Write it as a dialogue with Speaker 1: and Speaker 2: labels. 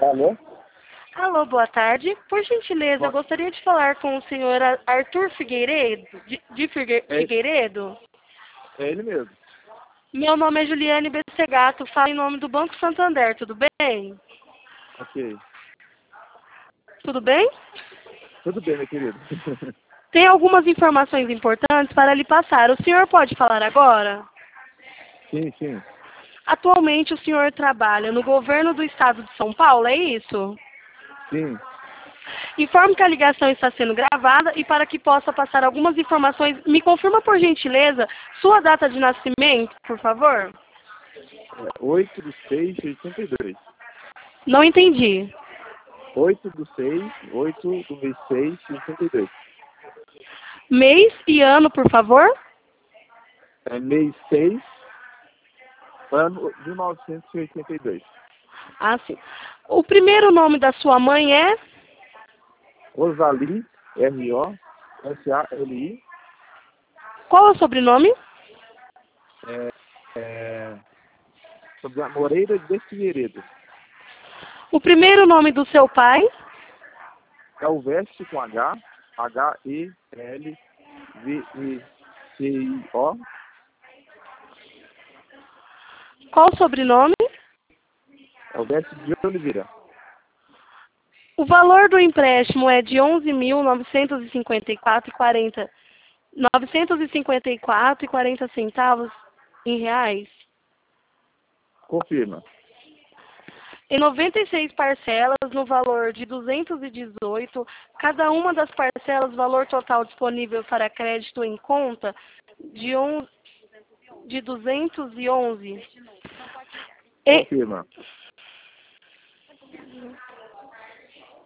Speaker 1: Alô?
Speaker 2: Alô, boa tarde. Por gentileza, eu gostaria de falar com o senhor Arthur Figueiredo, Figueiredo.
Speaker 1: É ele mesmo.
Speaker 2: Meu nome é Juliane Bessegato, falo em nome do Banco Santander, tudo bem?
Speaker 1: Ok.
Speaker 2: Tudo bem?
Speaker 1: Tudo bem, meu querido.
Speaker 2: Tem algumas informações importantes para lhe passar. O senhor pode falar agora?
Speaker 1: Sim, sim.
Speaker 2: Atualmente o senhor trabalha no governo do estado de São Paulo, é isso?
Speaker 1: Sim.
Speaker 2: Informo que a ligação está sendo gravada e para que possa passar algumas informações, me confirma por gentileza sua data de nascimento, por favor?
Speaker 1: 8/6/82.
Speaker 2: Não entendi.
Speaker 1: 8/6, 8 do mês 6, 62.
Speaker 2: Mês e ano, por favor?
Speaker 1: É mês 6, ano 1982.
Speaker 2: Ah, sim. O primeiro nome da sua mãe é?
Speaker 1: Rosali, Rosali.
Speaker 2: Qual é o sobrenome?
Speaker 1: É, é, sobre a Moreira de Figueiredo.
Speaker 2: O primeiro nome do seu pai?
Speaker 1: É o Veste com H, Helvecio.
Speaker 2: Qual o sobrenome?
Speaker 1: É o Veste de Oliveira.
Speaker 2: O valor do empréstimo é de 11.954,40 954,40 centavos em reais.
Speaker 1: Confirma.
Speaker 2: Em 96 parcelas, no valor de 218, cada uma das parcelas, valor total disponível para crédito em conta de 211.
Speaker 1: Confirma.